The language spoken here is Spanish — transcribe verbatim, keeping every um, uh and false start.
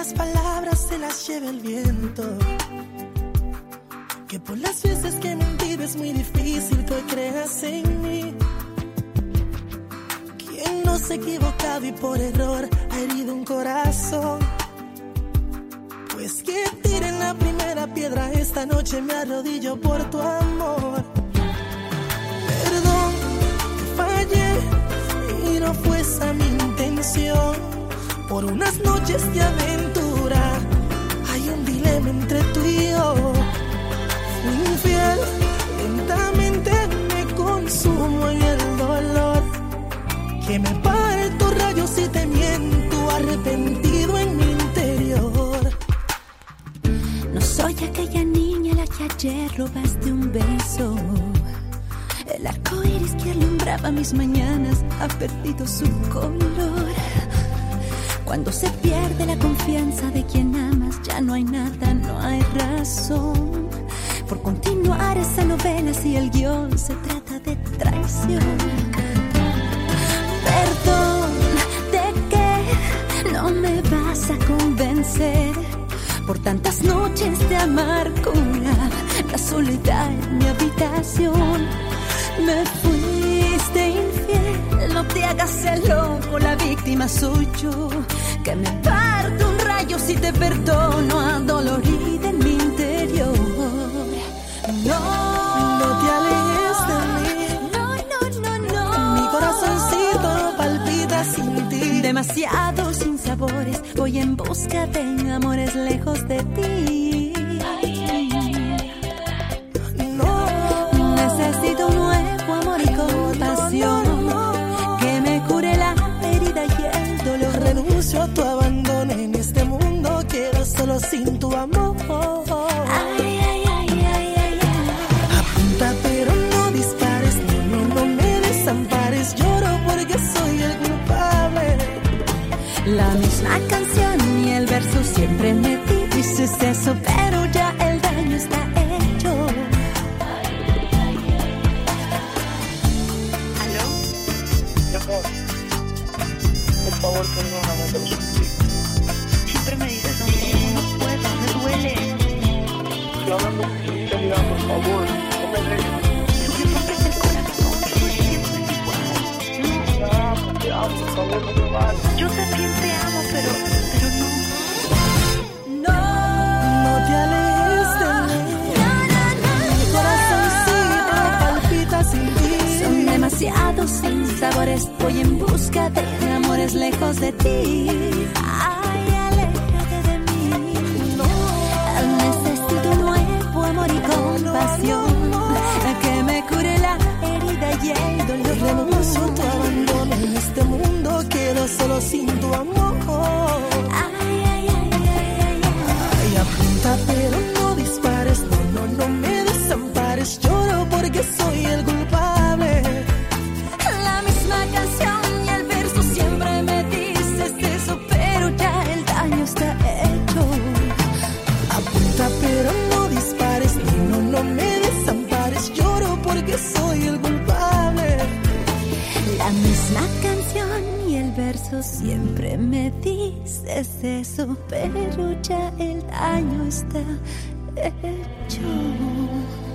las palabras se las lleve el viento, que por las veces que he mentido es muy difícil que hoy creas en mí. Quien no se ha equivocado y por error ha herido un corazón, pues que tiren la primera piedra, esta noche me arrodillo por tu amor. Perdón, que fallé y no fue esa mi intención. Por unas noches de aventura hay un dilema entre tú y yo. Fui infiel, lentamente me consumo en el dolor, que me parto rayos y te miento, arrepentido en mi interior. No soy aquella niña a la que ayer robaste un beso. El arco iris que alumbraba mis mañanas ha perdido su color. Cuando se pierde la confianza de quien amas, ya no hay nada, no hay razón por continuar esa novela si el guión se trata de traición. Perdón, ¿de qué no me vas a convencer? Por tantas noches de amargura, la soledad en mi habitación. Me fuiste infiel, no te hagas el loco, la víctima soy yo. Que me parto un rayo si te perdono, adolorida en mi interior. No, no te alejes de mí. No, no, no, no. Mi corazoncito palpita sin ti. Demasiados sinsabores, voy en busca de amores lejos de ti. No, necesito un nuevo amor y compasión, que me cure la herida y el dolor. Renuncio a tu abandono, en este mundo quedo solo sin tu amor. Ay, ay, ay, ay, ay, ay. Apunta pero no dispares, no, no, no me desampares. Lloro porque soy el culpable. La misma canción y el verso siempre me dices eso, pero ya el daño está hecho. ¿Aló? Mi amor, por favor, perdóname, te lo suplico. Siempre me dices lo mismo, no puedo, me duele. Estoy hablando con sinceridad, por favor, no me dejes. Tú me rompes el corazón, soy siempre igual. Te amo, te amo, por favor, no me vayas. Yo también te amo, pero, pero no. No, No te alejes de mí. no, no, no, Mi corazoncito palpita sin ti. son demasiados sinsabores, voy en busca de amores lejos de ti. Ay, aléjate de mí. Necesito un nuevo amor y compasión, que me cure la herida y el dolor. Renuncio a tu abandono, en este mundo quedo solo sin tu amor. Ay, ay, ay, ay, ay, ay. Ay, apunta pero no dispares, no, no, no me desampares. Lloro porque soy el culpable. La misma canción y el verso siempre me dices eso, pero ya el daño está hecho. Apunta pero no dispares, no, no, no me desampares. Lloro porque soy el culpable. La misma canción y el verso siempre me dices eso, pero ya el daño está hecho.